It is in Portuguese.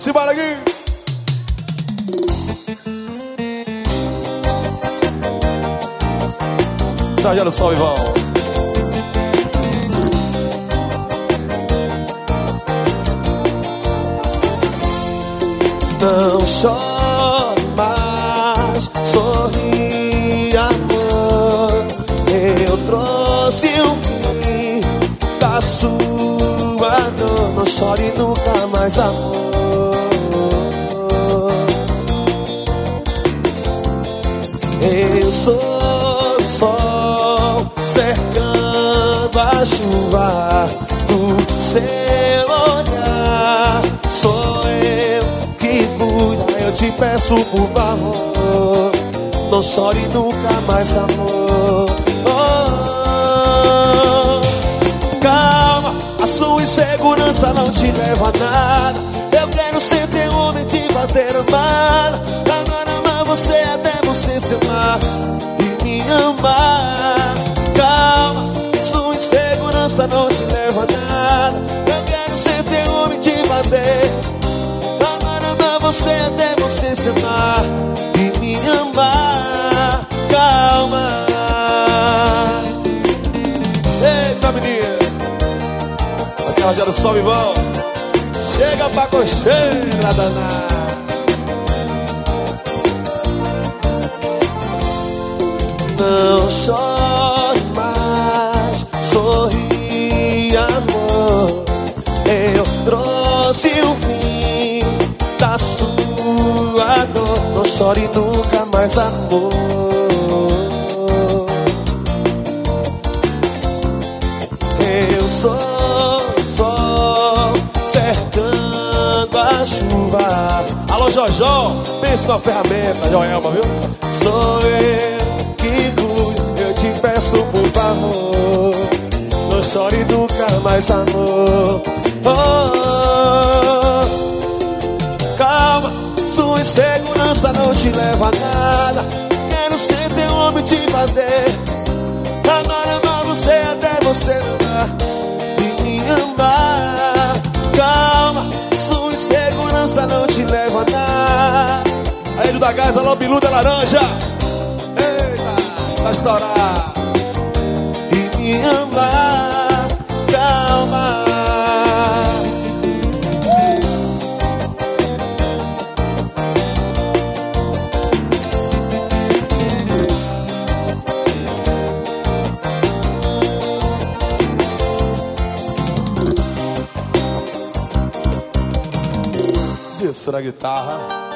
Simbora aqui. Sargento Sol, Ivan. Não chore mais, sorri, amor. Eu trouxe o fim da sua dor. Não chore nunca mais, amor. Eu sou o sol cercando a chuva. O seu olhar sou eu que cuida. Eu te peço por favor, não chore nunca mais, amor. Calma, a sua insegurança não te leva a nada. Eu quero ser teu homem, te fazer amar. Agora amar você até você se amar e me amar. Calma, sua insegurança não te leva a nada. Eu quero ser teu homem, te fazer amar você até você se amar e me amar. Calma. Eita, menina, aquela já do sol, Ivan. Chega pra cocheira danada. Não chore mais, sorri, amor. Eu trouxe o fim da sua dor. Não chore nunca mais, amor. Eu sou o sol cercando a chuva. Alô, Jojó, pensa numa ferramenta, Joelma, viu? Sou eu que cuido, eu te peço por favor, não chore nunca mais, amor. Calma, sua insegurança não te leva a nada. Quero ser teu homem, te fazer amar você até você amar e me amar. Calma, sua insegurança não te leva a nada. Aí do da Gás, alô, Bilu da Laranja. Eita, vai estourar e me amar. Calma. Isso na guitarra.